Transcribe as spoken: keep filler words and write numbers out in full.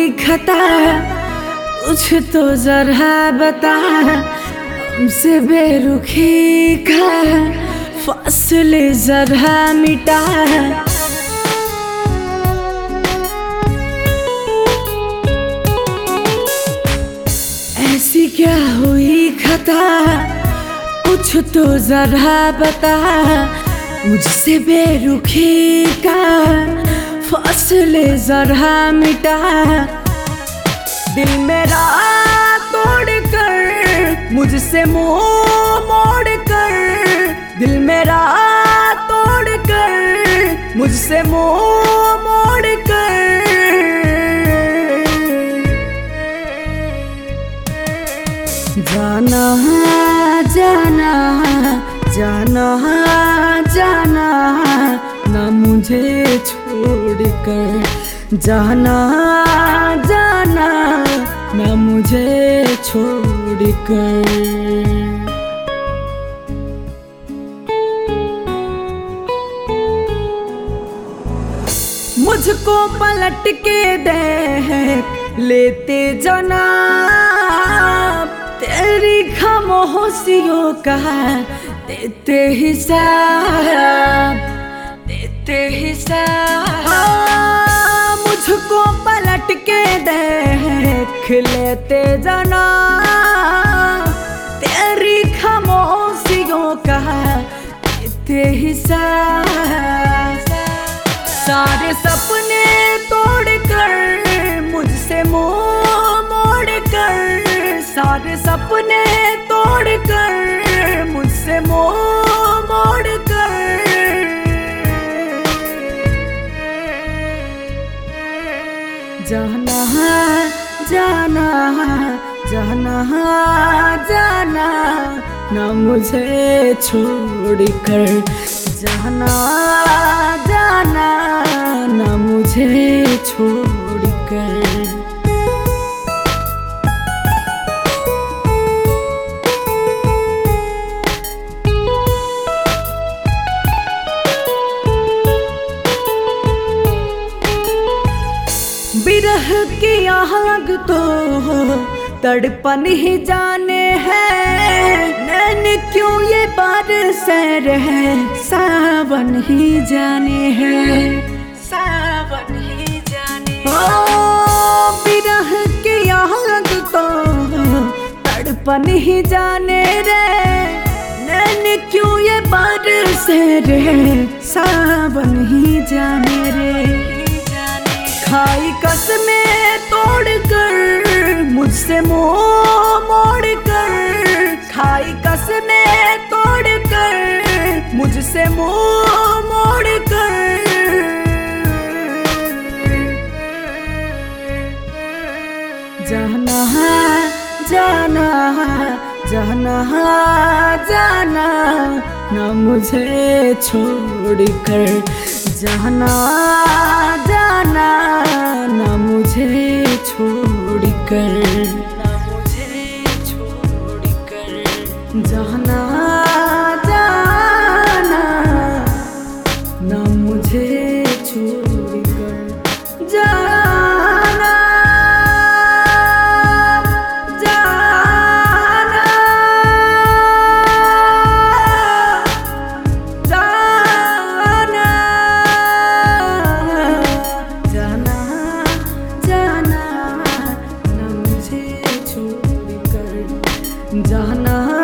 हुई खता, कुछ तो जरा बता। हमसे बेरुखी का फासले जरा मिटा। ऐसी क्या हुई खता, कुछ तो जरा बता। मुझसे बेरुखी का फासले जरा मिटा। दिल मेरा तोड़ कर मुझसे मुंह मोड़ कर, दिल मेरा तोड़ कर मुझसे मुंह मोड़ कर। जाना जाना जाना जाना ना मुझे छोड़ कर। जाना जाना ना मुझे छोड़ कर। मुझको पलट के देख लेते जनाब, तेरी खामोशियों का देते हिसाब, देते हिसाब। मुझको पलट के देख लेते जनाब, तेरी खामोशियों का देते हिसाब। सारे सपने तोड़ कर मुझसे मुंह मोड़ कर, सारे सपने तोड़ कर मुझसे मुंह मोड़ कर। जाना जाना जाना जाना ना मुझे छोड़ कर। जाना जाना ना मुझे छोड़ कर। बिरह की आग तो तड़पन ही जाने है, नैन क्यों ये बारिश रहे सावन ही जाने है, सावन ही जाने। ओ बिरह की आग तो तड़पन ही जाने रे, नैन क्यों ये बारिश रहे सावन ही जाने रे। खाई कसमें तोड़ कर मुझसे मुंह मोड़ कर, खाई कसमें तोड़ कर मुझसे मुंह मोड़ कर। जाना जाना जाना जाना ना मुझे छोड़ कर। जाना जाना ना मुझे छोड़ कर, ना मुझे छोड़ कर। जाना जाना ना मुझे छोड़ कर। जाना जाना